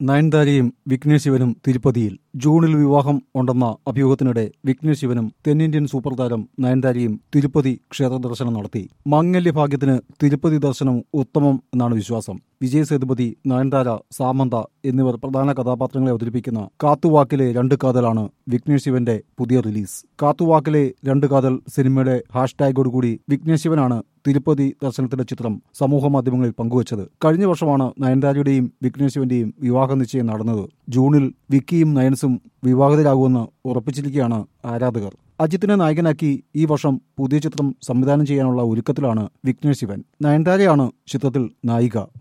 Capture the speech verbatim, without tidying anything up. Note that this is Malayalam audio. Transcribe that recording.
നയൻതാരയും വിഘ്നേഷ് ശിവനും തിരുപ്പതിയിൽ. ജൂണിൽ വിവാഹം ഉണ്ടെന്ന അഭ്യൂഹത്തിനിടെ വിഘ്നേഷ് ശിവനും തെന്നിന്ത്യൻ സൂപ്പർ താരം നയൻതാരയും തിരുപ്പതി ക്ഷേത്ര ദർശനം നടത്തി. മാംഗല്യ ഭാഗ്യത്തിന് തിരുപ്പതി ദർശനം ഉത്തമം എന്നാണ് വിശ്വാസം. വിജയ് സേതുപതി, നയൻതാര, സാമന്ത എന്നിവർ പ്രധാന കഥാപാത്രങ്ങളെ അവതരിപ്പിക്കുന്ന കാത്തുവാക്കിലെ രണ്ട് കാതലാണ് വിഘ്നേഷ് ശിവന്റെ പുതിയ റിലീസ്. കാത്തുവാക്കിലെ രണ്ട് കാതൽ സിനിമയുടെ ഹാഷ്ടാഗോടുകൂടി വിഘ്നേഷ് ശിവനാണ് തിരുപ്പതി ദർശനത്തിന്റെ ചിത്രം സമൂഹ മാധ്യമങ്ങളിൽ പങ്കുവച്ചത്. കഴിഞ്ഞ വർഷമാണ് നയൻതാരയുടെയും വിഘ്നേഷ് ശിവന്റെയും വിവാഹ നിശ്ചയം നടന്നത്. ജൂണിൽ വിക്കിയും നയൻസും വിവാഹിതരാകുമെന്ന് ഉറപ്പിച്ചിരിക്കുകയാണ് ആരാധകർ. അജിത്തിനെ നായകനാക്കി ഈ വർഷം പുതിയ ചിത്രം സംവിധാനം ചെയ്യാനുള്ള ഒരുക്കത്തിലാണ് വിഘ്നേഷ് ശിവൻ. നയൻതാരയാണ് ചിത്രത്തിൽ നായിക.